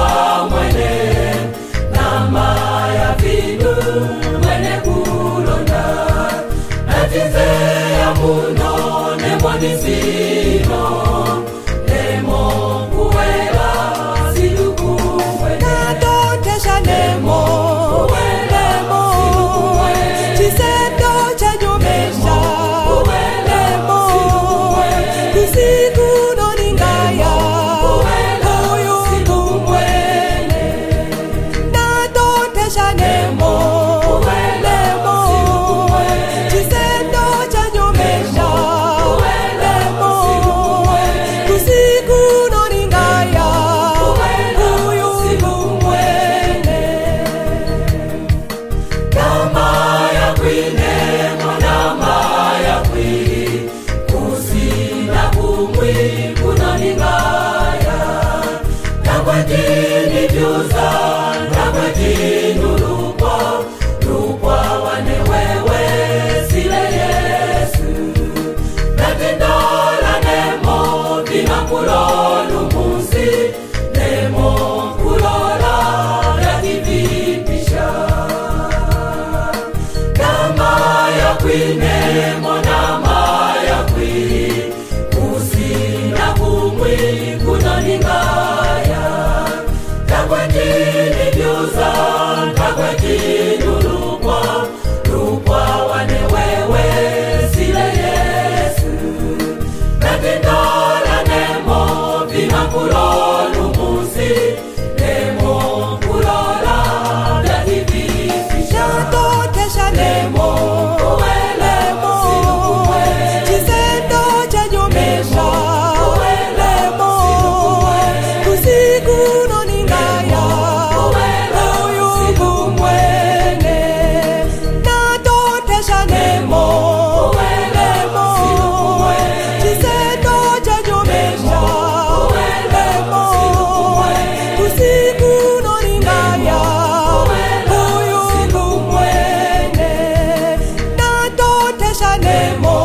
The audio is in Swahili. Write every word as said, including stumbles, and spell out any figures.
mwene nama ya vinu mwene kulonda natinze ya muno nemonizino nemo kuwela siluku mwene natotesha nemo nemo chisendo cha nyomesha nemo kusiku noningaya huyu kumwene natotesha nemo nemo chisendo cha nyomesha nemo kusiku noningaya huyu kumwene nama ya kwine mwanama ya kwi kusina kumwi kunoningaya nakwetini vyuza nakwetini ulukwa lukwa wane wewe sile Yesu natindola nemo vinakulolu musi nemo kulola yativipisha nama ya kwine monama ya kwi kusina kumwi kunoningaya takwetini vyuza takwetini ulukwa lukwa wane wewe sile Yesu natindola nemo vinakulolu musi nemo kulola yativipisha natotesha nemo nemo chisendo cha nyomesha nemo kusiku noningaya huyu kumwene natotesha nemo nemo chisendo cha nyomesha nemo kusiku noningaya huyu kumwene natotesha nemo